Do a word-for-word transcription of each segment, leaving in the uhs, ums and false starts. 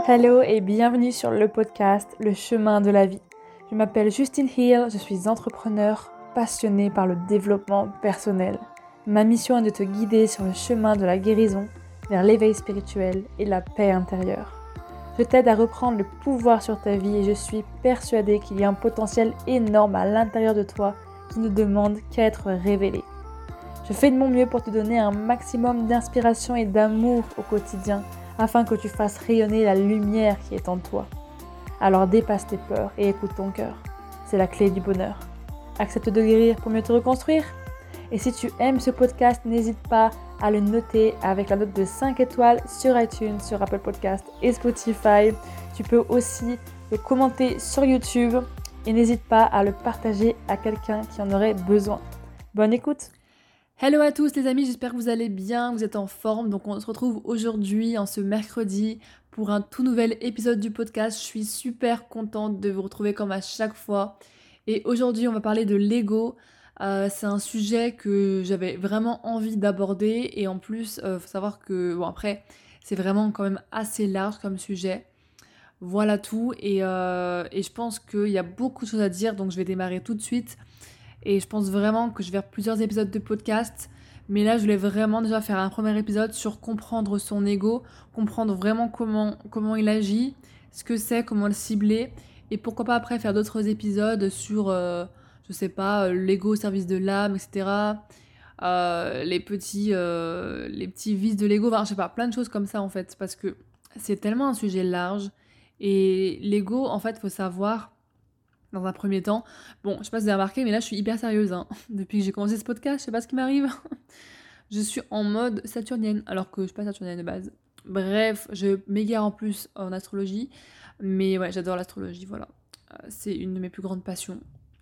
Hello et bienvenue sur le podcast Le chemin de la vie. Je m'appelle Justine Hill, je suis entrepreneur passionnée par le développement personnel. Ma mission est de te guider sur le chemin de la guérison, vers l'éveil spirituel et la paix intérieure. Je t'aide à reprendre le pouvoir sur ta vie et je suis persuadée qu'il y a un potentiel énorme à l'intérieur de toi qui ne demande qu'à être révélé. Je fais de mon mieux pour te donner un maximum d'inspiration et d'amour au quotidien, afin que tu fasses rayonner la lumière qui est en toi. Alors dépasse tes peurs et écoute ton cœur. C'est la clé du bonheur. Accepte de guérir pour mieux te reconstruire. Et si tu aimes ce podcast, n'hésite pas à le noter avec la note de cinq étoiles sur iTunes, sur Apple Podcast et Spotify. Tu peux aussi le commenter sur YouTube et n'hésite pas à le partager à quelqu'un qui en aurait besoin. Bonne écoute! Hello à tous les amis, j'espère que vous allez bien, vous êtes en forme. Donc on se retrouve aujourd'hui, en ce mercredi, pour un tout nouvel épisode du podcast. Je suis super contente de vous retrouver comme à chaque fois. Et aujourd'hui, on va parler de l'ego. Euh, c'est un sujet que j'avais vraiment envie d'aborder. Et en plus, il euh, faut savoir que, bon après, c'est vraiment quand même assez large comme sujet. Voilà tout. Et, euh, et je pense qu'il y a beaucoup de choses à dire, donc je vais démarrer tout de suite. Et je pense vraiment que je vais faire plusieurs épisodes de podcast. Mais là, je voulais vraiment déjà faire un premier épisode sur comprendre son ego, comprendre vraiment comment, comment il agit, ce que c'est, comment le cibler. Et pourquoi pas après faire d'autres épisodes sur, euh, je sais pas, euh, l'ego au service de l'âme, et cetera. Euh, les, petits, euh, les petits vices de l'ego, enfin, je sais pas, plein de choses comme ça en fait. Parce que c'est tellement un sujet large. Et l'ego, en fait, il faut savoir... Dans un premier temps, bon, je sais pas si vous avez remarqué, mais là je suis hyper sérieuse. Hein. Depuis que j'ai commencé ce podcast, je sais pas ce qui m'arrive. Je suis en mode saturnienne, alors que je suis pas saturnienne de base. Bref, je m'égare en plus en astrologie. Mais ouais, j'adore l'astrologie, voilà. Euh, c'est une de mes plus grandes passions.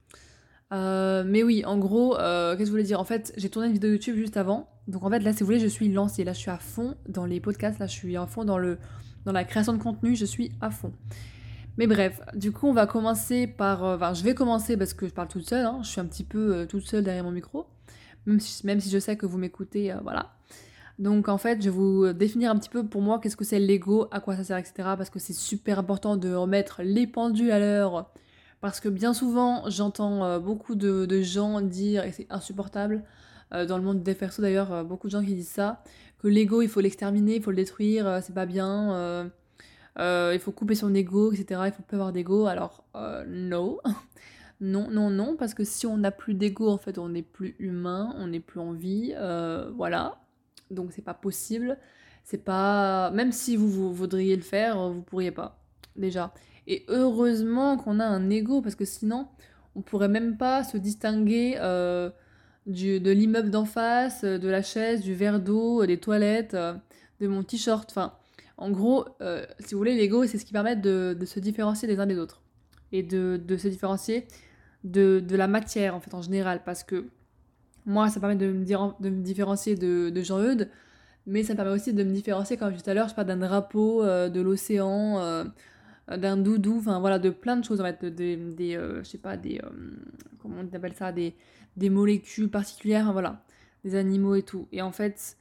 Euh, mais oui, en gros, euh, qu'est-ce que je voulais dire? En fait, j'ai tourné une vidéo YouTube juste avant. Donc en fait, là, si vous voulez, je suis lancée. Là, je suis à fond dans les podcasts. Là, je suis à fond dans, le, dans la création de contenu. Je suis à fond. Mais bref, du coup on va commencer par... Euh, enfin je vais commencer parce que je parle toute seule, hein, je suis un petit peu euh, toute seule derrière mon micro, même si, même si je sais que vous m'écoutez, euh, voilà. Donc en fait je vais vous définir un petit peu pour moi qu'est-ce que c'est l'ego, à quoi ça sert, et cetera. Parce que c'est super important de remettre les pendules à l'heure, parce que bien souvent j'entends euh, beaucoup de, de gens dire, et c'est insupportable, euh, dans le monde des persos d'ailleurs, euh, beaucoup de gens qui disent ça, que l'ego il faut l'exterminer, il faut le détruire, euh, c'est pas bien... Euh, euh, il faut couper son ego, et cetera. Il faut pas avoir d'ego. Alors, euh, non. non, non, non, parce que si on n'a plus d'ego, en fait, on n'est plus humain, on n'est plus en vie, euh, voilà. Donc, c'est pas possible. C'est pas... Même si vous, vous voudriez le faire, vous pourriez pas, déjà. Et heureusement qu'on a un ego, parce que sinon, on pourrait même pas se distinguer euh, du, de l'immeuble d'en face, de la chaise, du verre d'eau, des toilettes, euh, de mon t-shirt, enfin... En gros, euh, si vous voulez, l'ego, c'est ce qui permet de, de se différencier des uns des autres. Et de, de se différencier de, de la matière, en fait, en général. Parce que moi, ça permet de me, dire, de me différencier de, de Jean-Eudes, mais ça me permet aussi de me différencier, comme tout à l'heure, je parle d'un drapeau, euh, de l'océan, euh, d'un doudou, enfin voilà, de plein de choses, en fait, de, de- des, euh, je sais pas, des, euh, comment on appelle ça, des, des molécules particulières, enfin, voilà, des animaux et tout. Et en fait...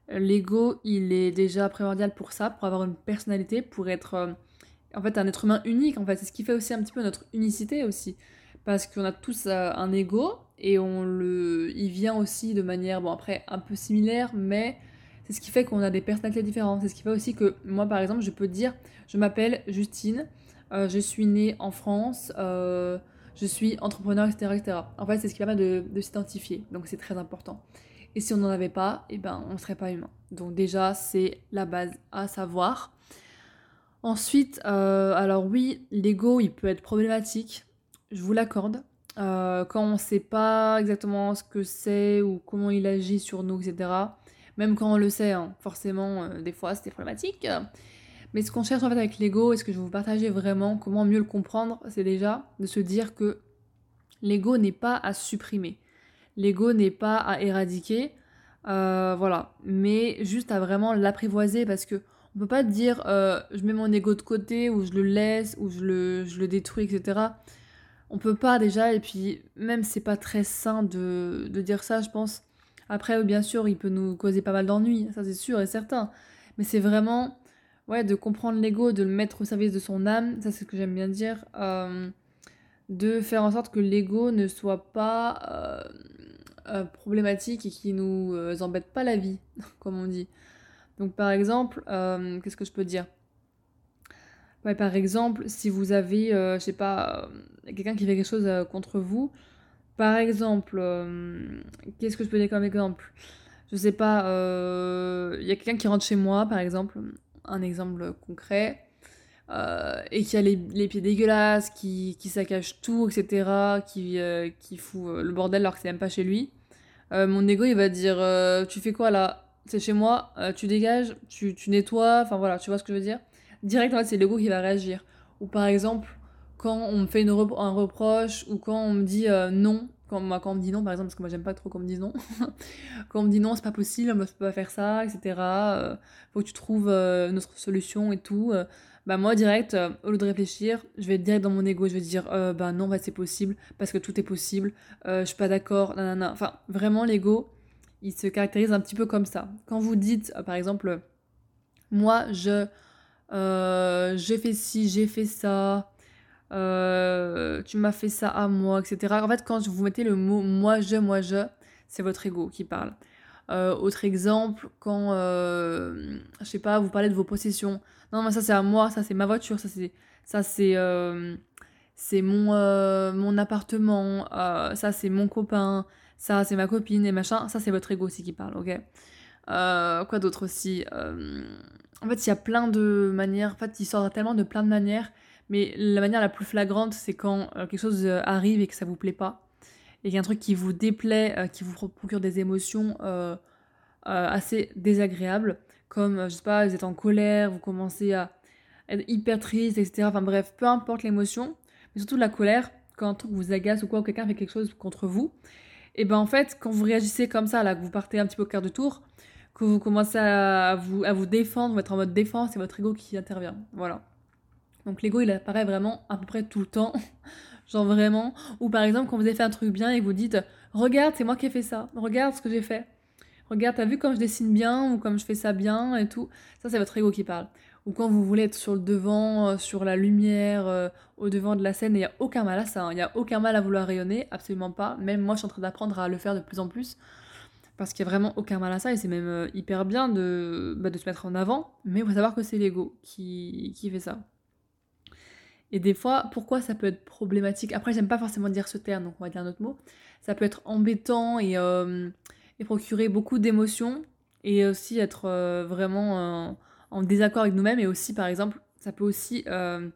L'ego, il est déjà primordial pour ça, pour avoir une personnalité, pour être euh, en fait un être humain unique. En fait, c'est ce qui fait aussi un petit peu notre unicité aussi, parce qu'on a tous euh, un ego et on le, il vient aussi de manière bon après un peu similaire, mais c'est ce qui fait qu'on a des personnalités différentes. C'est ce qui fait aussi que moi par exemple, je peux dire, je m'appelle Justine, euh, je suis née en France. Euh, je suis entrepreneur, et cetera, et cetera. En fait, c'est ce qui permet de, de s'identifier, donc c'est très important. Et si on n'en avait pas, eh ben, on ne serait pas humain. Donc déjà, c'est la base à savoir. Ensuite, euh, alors oui, l'ego, il peut être problématique, je vous l'accorde. Euh, quand on ne sait pas exactement ce que c'est ou comment il agit sur nous, et cetera. Même quand on le sait, hein, forcément, euh, des fois, c'était problématique. Mais ce qu'on cherche en fait avec l'ego, et ce que je vais vous partager vraiment, comment mieux le comprendre, c'est déjà de se dire que l'ego n'est pas à supprimer. L'ego n'est pas à éradiquer, euh, voilà, mais juste à vraiment l'apprivoiser parce que on peut pas dire euh, je mets mon ego de côté ou je le laisse ou je le, je le détruis, et cetera. On peut pas déjà, et puis même c'est pas très sain de, de dire ça, je pense. Après, bien sûr, il peut nous causer pas mal d'ennuis, ça c'est sûr et certain, mais c'est vraiment ouais, de comprendre l'ego, de le mettre au service de son âme, ça c'est ce que j'aime bien dire, euh, de faire en sorte que l'ego ne soit pas euh, euh, problématique et qui nous euh, embête pas la vie, comme on dit. Donc par exemple, euh, qu'est-ce que je peux dire? Ouais, par exemple, si vous avez, euh, je sais pas, euh, quelqu'un qui fait quelque chose euh, contre vous, par exemple, euh, qu'est-ce que je peux dire comme exemple? Je sais pas, euh, il y a quelqu'un qui rentre chez moi, par exemple, un exemple concret, euh, et qui a les, les pieds dégueulasses, qui, qui saccage tout, et cetera, qui, euh, qui fout euh, le bordel alors que c'est même pas chez lui. Euh, mon ego, il va dire, euh, tu fais quoi là? C'est chez moi, euh, tu dégages, tu, tu nettoies, enfin voilà, tu vois ce que je veux dire? Direct, en fait, c'est l'ego qui va réagir. Ou par exemple, quand on me fait une repro- un reproche, ou quand on me dit euh, non, quand, moi, quand on me dit non, par exemple, parce que moi j'aime pas trop qu'on me dise non, quand on me dit non, c'est pas possible, on ne peut pas faire ça, et cetera. Euh, faut que tu trouves euh, une autre solution et tout. euh, bah moi, direct, euh, au lieu de réfléchir, je vais être direct dans mon ego, je vais dire, euh, bah non, bah c'est possible, parce que tout est possible, euh, je suis pas d'accord, nanana. Enfin, vraiment, l'ego, il se caractérise un petit peu comme ça. Quand vous dites, euh, par exemple, moi, je, euh, j'ai fait ci, j'ai fait ça, euh, tu m'as fait ça à moi, et cetera. En fait, quand vous mettez le mot moi, je, moi, je, c'est votre ego qui parle. Euh, autre exemple, quand, euh, je sais pas, vous parlez de vos possessions. Non, mais ça c'est à moi, ça c'est ma voiture, ça c'est, ça c'est, euh, c'est mon, euh, mon appartement, euh, ça c'est mon copain, ça c'est ma copine et machin. Ça c'est votre ego aussi qui parle, ok? Euh, quoi d'autre aussi? Euh, En fait, il y a plein de manières. En fait, il sort tellement de plein de manières. Mais la manière la plus flagrante, c'est quand euh, quelque chose euh, arrive et que ça vous plaît pas. Et qu'il y a un truc qui vous déplaît, euh, qui vous procure des émotions euh, euh, assez désagréables. Comme, euh, je sais pas, vous êtes en colère, vous commencez à être hyper triste, et cetera. Enfin bref, peu importe l'émotion. Mais surtout la colère, quand un truc vous agace ou quoi, ou quelqu'un fait quelque chose contre vous. Et ben en fait, quand vous réagissez comme ça, là, que vous partez un petit peu au quart de tour, que vous commencez à vous, à vous défendre, vous être en mode défense, c'est votre ego qui intervient. Voilà. Donc l'ego, il apparaît vraiment à peu près tout le temps. Genre vraiment. Ou par exemple, quand vous avez fait un truc bien et que vous dites regarde, c'est moi qui ai fait ça. Regarde ce que j'ai fait. Regarde, t'as vu comme je dessine bien ou comme je fais ça bien et tout. Ça, c'est votre ego qui parle. Ou quand vous voulez être sur le devant, euh, sur la lumière, euh, au devant de la scène, il n'y a aucun mal à ça. Il hein. n'y a aucun mal à vouloir rayonner, absolument pas. Même moi, je suis en train d'apprendre à le faire de plus en plus. Parce qu'il n'y a vraiment aucun mal à ça et c'est même euh, hyper bien de, bah, de se mettre en avant. Mais il faut savoir que c'est l'ego qui, qui fait ça. Et des fois, pourquoi ça peut être problématique? Après, j'aime pas forcément dire ce terme, donc on va dire un autre mot. Ça peut être embêtant et, euh, et procurer beaucoup d'émotions et aussi être euh, vraiment euh, en désaccord avec nous-mêmes. Et aussi, par exemple, ça peut aussi, euh,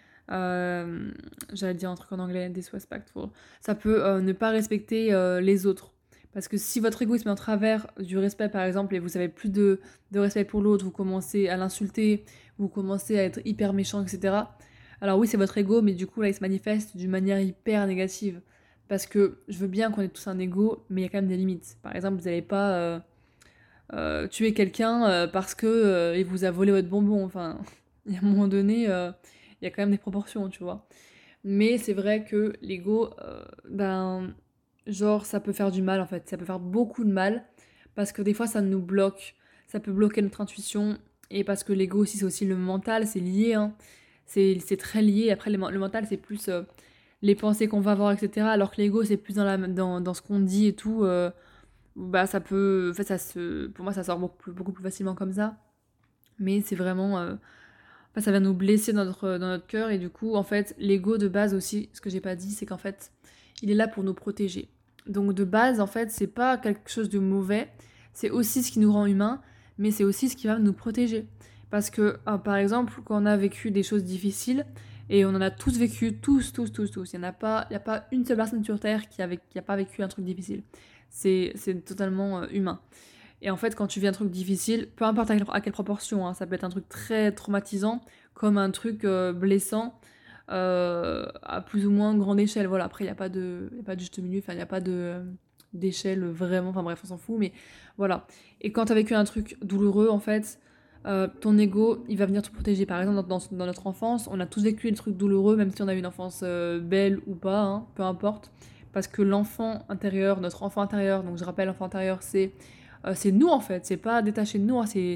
euh, j'allais dire un truc en anglais, disrespectful. Ça peut euh, ne pas respecter euh, les autres. Parce que si votre ego se met en travers du respect, par exemple, et vous avez plus de, de respect pour l'autre, vous commencez à l'insulter, vous commencez à être hyper méchant, et cetera. Alors oui, c'est votre ego, mais du coup, là, il se manifeste d'une manière hyper négative. Parce que je veux bien qu'on ait tous un ego, mais il y a quand même des limites. Par exemple, vous n'allez pas euh, euh, tuer quelqu'un euh, parce que euh, il vous a volé votre bonbon. Enfin, il y a un moment donné, euh, il y a quand même des proportions, tu vois. Mais c'est vrai que l'ego, euh, ben, genre, ça peut faire du mal, en fait. Ça peut faire beaucoup de mal, parce que des fois, ça nous bloque. Ça peut bloquer notre intuition, et parce que l'ego aussi, c'est aussi le mental, c'est lié, hein. C'est, c'est très lié. Après, le, le mental, c'est plus euh, les pensées qu'on va avoir, et cetera. Alors que l'ego, c'est plus dans, la, dans, dans ce qu'on dit et tout. Euh, bah, ça peut... En fait, ça se, pour moi, ça sort beaucoup plus, beaucoup plus facilement comme ça. Mais c'est vraiment... euh, enfin, ça va nous blesser dans notre, dans notre cœur. Et du coup, en fait, l'ego, de base aussi, ce que j'ai pas dit, c'est qu'en fait, il est là pour nous protéger. Donc, de base, en fait, c'est pas quelque chose de mauvais. C'est aussi ce qui nous rend humains, mais c'est aussi ce qui va nous protéger. Parce que, ah, par exemple, quand on a vécu des choses difficiles, et on en a tous vécu, tous, tous, tous, tous. Il n'y a, pas- il y a pas une seule personne sur Terre qui n'a qui a pas vécu un truc difficile. C'est c'est totalement euh, humain. Et en fait, quand tu vis un truc difficile, peu importe à quelle, à quelle proportion, hein, ça peut être un truc très traumatisant, comme un truc euh, blessant, euh, à plus ou moins grande échelle. Voilà, après, il n'y a pas de, y a pas de juste milieu, enfin, il n'y a pas de d'échelle vraiment, enfin bref, on s'en fout, mais voilà. Et quand tu as vécu un truc douloureux, en fait, euh, ton ego, il va venir te protéger. Par exemple, dans, dans, dans notre enfance, on a tous vécu des trucs douloureux, même si on a eu une enfance euh, belle ou pas, hein, peu importe. Parce que l'enfant intérieur, notre enfant intérieur, donc je rappelle, l'enfant intérieur, c'est euh, c'est nous en fait, c'est pas détaché de nous, hein, c'est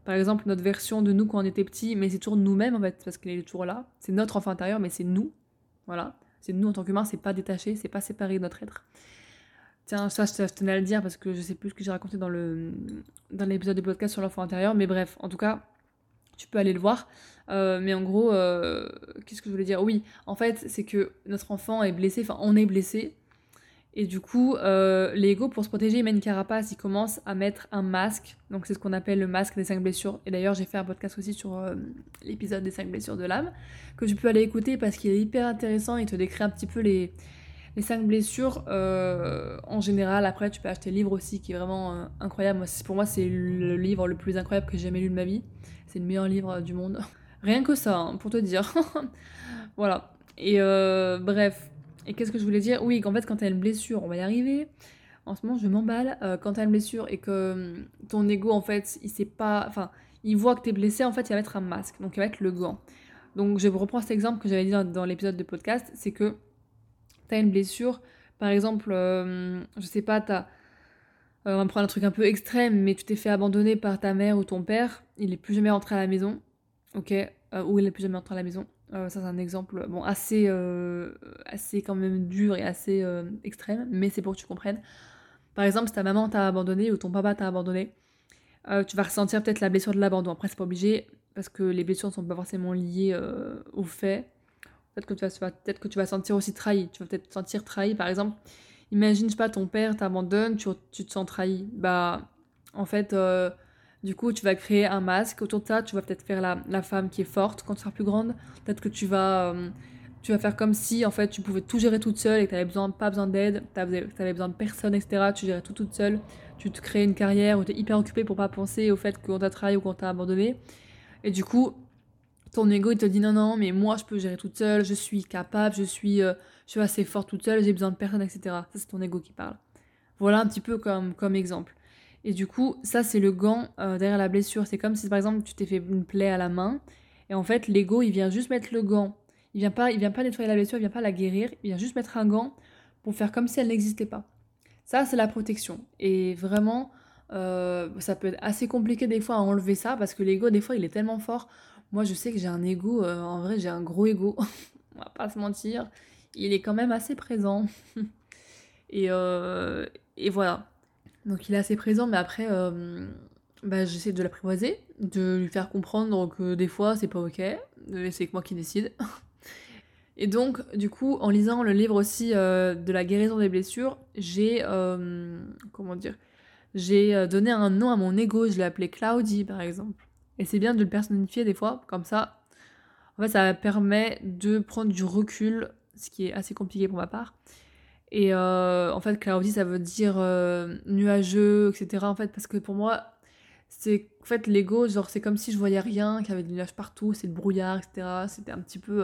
par exemple, notre version de nous quand on était petit, mais c'est toujours nous-mêmes, en fait, parce qu'il est toujours là. C'est notre enfant intérieur, mais c'est nous. Voilà. C'est nous en tant qu'humains, c'est pas détaché, c'est pas séparé de notre être. Tiens, ça, je tenais à le dire parce que je sais plus ce que j'ai raconté dans le dans l'épisode du podcast sur l'enfant intérieur, mais bref, en tout cas, tu peux aller le voir. Euh, mais en gros, euh, qu'est-ce que je voulais dire? Oui, en fait, c'est que notre enfant est blessé, enfin, on est blessé, et du coup, euh, l'ego, pour se protéger, il met une carapace, il commence à mettre un masque, donc c'est ce qu'on appelle le masque des cinq blessures, et d'ailleurs, j'ai fait un podcast aussi sur euh, l'épisode des cinq blessures de l'âme, que tu peux aller écouter parce qu'il est hyper intéressant, il te décrit un petit peu les... Les cinq blessures, euh, en général, après tu peux acheter le livre aussi qui est vraiment euh, incroyable. Moi, pour moi, c'est le livre le plus incroyable que j'ai jamais lu de ma vie. C'est le meilleur livre du monde. Rien que ça, hein, pour te dire. Voilà. Et euh, bref. Et qu'est-ce que je voulais dire? Oui, qu'en fait, quand t'as une blessure, on va y arriver. En ce moment, je m'emballe. Euh, quand t'as une blessure et que hum, ton ego, en fait, il sait pas. Enfin, il voit que t'es blessé, en fait, il va mettre un masque. Donc, il va mettre le gant. Donc, je reprends cet exemple que j'avais dit dans, dans l'épisode de podcast. C'est que t'as une blessure, par exemple, euh, je sais pas, t'as, euh, on va prendre un truc un peu extrême, mais tu t'es fait abandonner par ta mère ou ton père, il est plus jamais rentré à la maison, ok, euh, ou il est plus jamais rentré à la maison. Euh, ça c'est un exemple, bon, assez, euh, assez quand même dur et assez euh, extrême, mais c'est pour que tu comprennes. Par exemple, si ta maman t'a abandonné ou ton papa t'a abandonné, euh, tu vas ressentir peut-être la blessure de l'abandon. Après, c'est pas obligé, parce que les blessures ne sont pas forcément liées euh, au fait. Peut-être que tu vas, peut-être que tu vas sentir aussi trahi. Tu vas peut-être te sentir trahi. Par exemple, imagine, je sais pas, ton père t'abandonne, tu, tu te sens trahi. Bah, en fait, euh, du coup, tu vas créer un masque. Autour de ça, tu vas peut-être faire la, la femme qui est forte quand tu seras plus grande. Peut-être que tu vas, euh, tu vas faire comme si, en fait, tu pouvais tout gérer toute seule et que tu n'avais besoin, pas besoin d'aide, tu avais besoin de personne, et cetera. Tu gérais tout toute seule. Tu te crées une carrière où tu es hyper occupée pour pas penser au fait qu'on t'a trahi ou qu'on t'a abandonné. Et du coup, ton ego il te dit non non mais moi je peux gérer toute seule, je suis capable, je suis, euh, je suis assez forte toute seule, j'ai besoin de personne, et cetera. Ça c'est ton ego qui parle. Voilà un petit peu comme, comme exemple. Et du coup ça c'est le gant euh, derrière la blessure. C'est comme si par exemple tu t'es fait une plaie à la main et en fait l'ego il vient juste mettre le gant. Il vient pas, il vient pas nettoyer la blessure, il vient pas la guérir, il vient juste mettre un gant pour faire comme si elle n'existait pas. Ça c'est la protection. Et vraiment euh, ça peut être assez compliqué des fois à enlever ça parce que l'ego des fois il est tellement fort. Moi, je sais que j'ai un ego, euh, en vrai, j'ai un gros ego, on va pas se mentir. Il est quand même assez présent. et, euh, et voilà. Donc, il est assez présent, mais après, euh, bah, j'essaie de l'apprivoiser, de lui faire comprendre que des fois, c'est pas ok, et c'est que moi qui décide. Et donc, du coup, en lisant le livre aussi euh, de la guérison des blessures, j'ai, euh, comment dire, j'ai euh, donné un nom à mon ego, je l'ai appelé Cloudy, par exemple. Et c'est bien de le personnifier des fois, comme ça, en fait, ça permet de prendre du recul, ce qui est assez compliqué pour ma part. Et euh, en fait, cloudy, ça veut dire euh, nuageux, et cetera. En fait, parce que pour moi, c'est en fait l'ego, genre c'est comme si je voyais rien, qu'il y avait des nuages partout, c'est le brouillard, et cetera. C'était un petit peu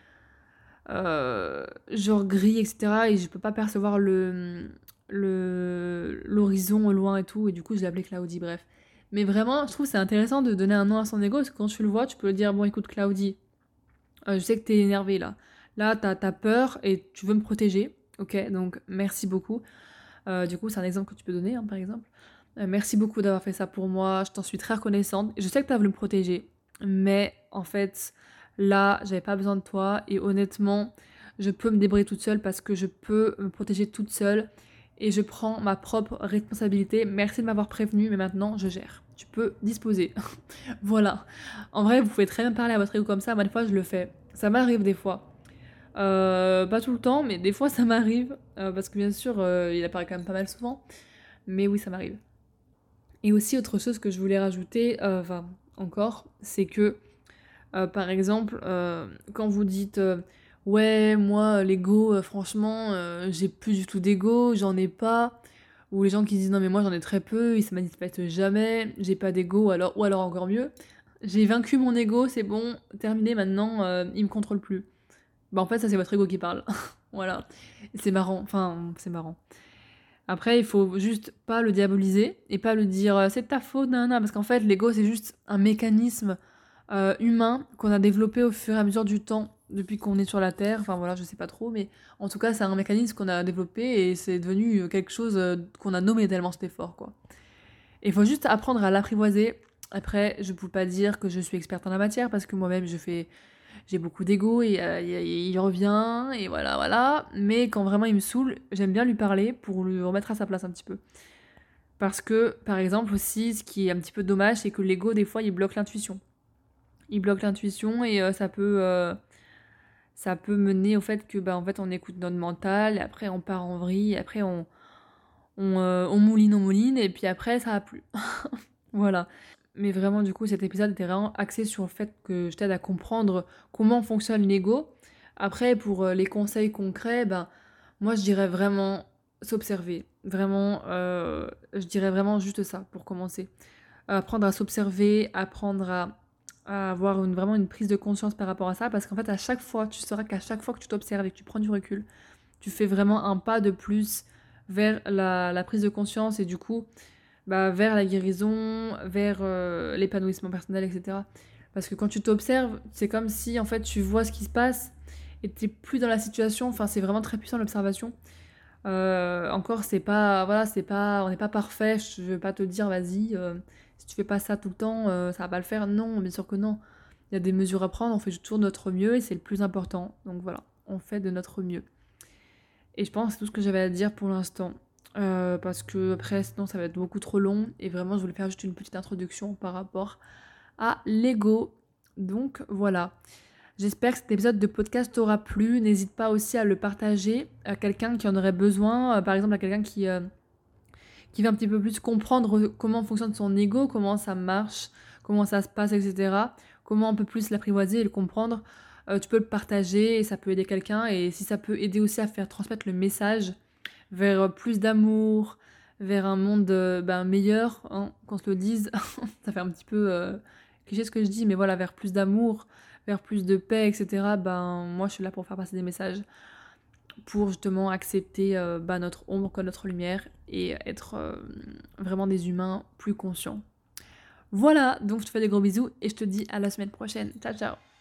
euh, genre gris, et cetera. Et je peux pas percevoir le le l'horizon au loin et tout. Et du coup, je l'ai appelé cloudy. Bref. Mais vraiment, je trouve que c'est intéressant de donner un nom à son ego, parce que quand tu le vois, tu peux le dire bon, écoute, cloudy. Euh, je sais que t'es énervé là. Là, t'as, t'as peur et tu veux me protéger. Ok, donc merci beaucoup. Euh, du coup, c'est un exemple que tu peux donner, hein, par exemple. Euh, merci beaucoup d'avoir fait ça pour moi. Je t'en suis très reconnaissante. Je sais que t'as voulu me protéger, mais en fait, là, j'avais pas besoin de toi. Et honnêtement, je peux me débrouiller toute seule parce que je peux me protéger toute seule. Et je prends ma propre responsabilité. Merci de m'avoir prévenu, mais maintenant, je gère. Tu peux disposer. Voilà. En vrai, vous pouvez très bien parler à votre ego comme ça. Moi, des fois, je le fais. Ça m'arrive des fois. Euh, pas tout le temps, mais des fois, ça m'arrive. Euh, parce que bien sûr, euh, il apparaît quand même pas mal souvent. Mais oui, ça m'arrive. Et aussi, autre chose que je voulais rajouter, euh, enfin, encore, c'est que, euh, par exemple, euh, quand vous dites euh, ouais, moi, l'ego, euh, franchement, euh, j'ai plus du tout d'ego, j'en ai pas. Ou les gens qui disent non, mais moi, j'en ai très peu, il se manifeste jamais, j'ai pas d'ego, alors, ou alors encore mieux. J'ai vaincu mon ego, c'est bon, terminé maintenant, euh, il me contrôle plus. Bah en fait ça c'est votre ego qui parle. Voilà. C'est marrant, enfin c'est marrant. Après il faut juste pas le diaboliser et pas le dire euh, c'est de ta faute, nanana, parce qu'en fait l'ego c'est juste un mécanisme euh, humain qu'on a développé au fur et à mesure du temps depuis qu'on est sur la Terre, enfin voilà je sais pas trop, mais en tout cas c'est un mécanisme qu'on a développé et c'est devenu quelque chose euh, qu'on a nommé tellement c'était fort quoi. Et il faut juste apprendre à l'apprivoiser, Après, je peux pas dire que je suis experte en la matière parce que moi-même, je fais, j'ai beaucoup d'ego et euh, il, il revient et voilà, voilà. Mais quand vraiment il me saoule, j'aime bien lui parler pour lui remettre à sa place un petit peu. Parce que, par exemple aussi, ce qui est un petit peu dommage, c'est que l'ego, des fois, il bloque l'intuition. Il bloque l'intuition et euh, ça peut... euh, ça peut mener au fait que bah, en fait on écoute notre mental, et après on part en vrille, et après on, on, euh, on mouline, on mouline, et puis après ça va plus. Voilà. Mais vraiment, du coup, cet épisode était vraiment axé sur le fait que je t'aide à comprendre comment fonctionne l'ego. Après, pour euh, les conseils concrets, ben, moi je dirais vraiment s'observer. Vraiment, euh, je dirais vraiment juste ça pour commencer. Apprendre à s'observer, apprendre à à avoir une, vraiment une prise de conscience par rapport à ça, parce qu'en fait, à chaque fois, tu sauras qu'à chaque fois que tu t'observes et que tu prends du recul, tu fais vraiment un pas de plus vers la, la prise de conscience et du coup, bah, vers la guérison, vers euh, l'épanouissement personnel, et cetera. Parce que quand tu t'observes, c'est comme si, en fait, tu vois ce qui se passe et t'es plus dans la situation, enfin, c'est vraiment très puissant l'observation. Euh, encore, c'est pas, voilà, c'est pas, on n'est pas parfait. Je vais pas te dire, vas-y, euh, si tu fais pas ça tout le temps, euh, ça va pas le faire. Non, bien sûr que non. Il y a des mesures à prendre. On fait toujours de notre mieux et c'est le plus important. Donc voilà, on fait de notre mieux. Et je pense que c'est tout ce que j'avais à dire pour l'instant. Euh, parce que après, sinon, ça va être beaucoup trop long. Et vraiment, je voulais faire juste une petite introduction par rapport à l'ego. Donc voilà. J'espère que cet épisode de podcast t'aura plu. N'hésite pas aussi à le partager à quelqu'un qui en aurait besoin. Euh, par exemple, à quelqu'un qui, euh, qui veut un petit peu plus comprendre comment fonctionne son ego, comment ça marche, comment ça se passe, et cetera. Comment on peut plus l'apprivoiser et le comprendre. Euh, tu peux le partager et ça peut aider quelqu'un. Et si ça peut aider aussi à faire transmettre le message vers plus d'amour, vers un monde euh, ben, meilleur, hein, qu'on se le dise. Ça fait un petit peu euh, cliché ce que je dis, mais voilà, vers plus d'amour, vers plus de paix, et cetera. Ben, moi, je suis là pour faire passer des messages, pour justement accepter euh, ben, notre ombre comme notre lumière et être euh, vraiment des humains plus conscients. Voilà, donc je te fais des gros bisous et je te dis à la semaine prochaine. Ciao, ciao.